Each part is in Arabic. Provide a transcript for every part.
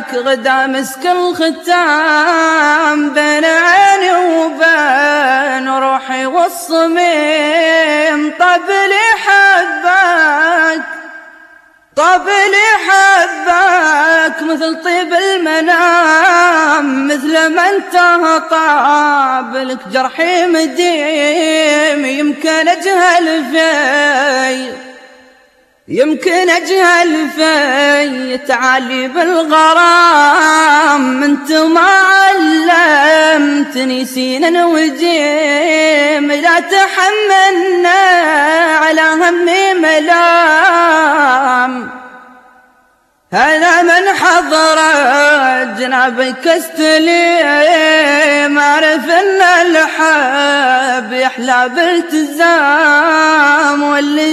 غدا مسك الختام بين عيني وبين روحي والصميم. طب لي حبك مثل طيب المنام، مثل ما انتهى طاب لك جرحي مديم. يمكن أجهل في تعاليب الغرام. انت ما علمتني سينا وجيم، لا تحملنا على همي ملام. أنا من حضر جنابك استليم، أعرف أن الحب يحلى بالتزام.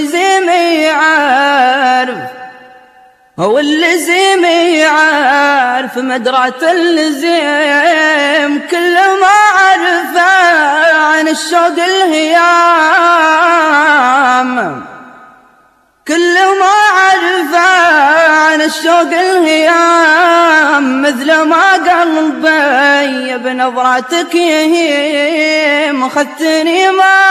واللزيم يعرف مدرة اللزيم، كل ما عرف عن الشوق الهيام. كل ما عرف عن الشوق الهيام، مثل ما قلبي بنظراتك يهيم. خذتني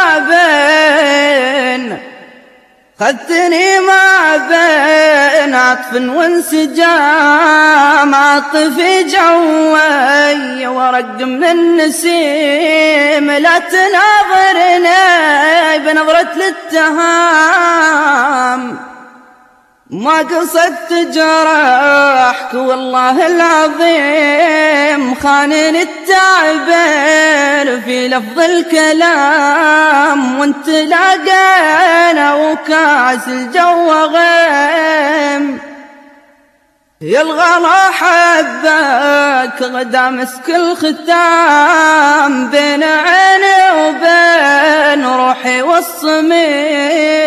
ما بين عطف وانسجام. عاطفي جوي ورق من النسيم، لا تناظرني بنظرة الاتهام. ما قصدت جرحك والله العظيم، خانني التعبير في لفظ الكلام. وانت لاقينا وكاس الجو غيم، يا الغلا حبك غدا مسك الختام بين عيني وبين روحي والصميم.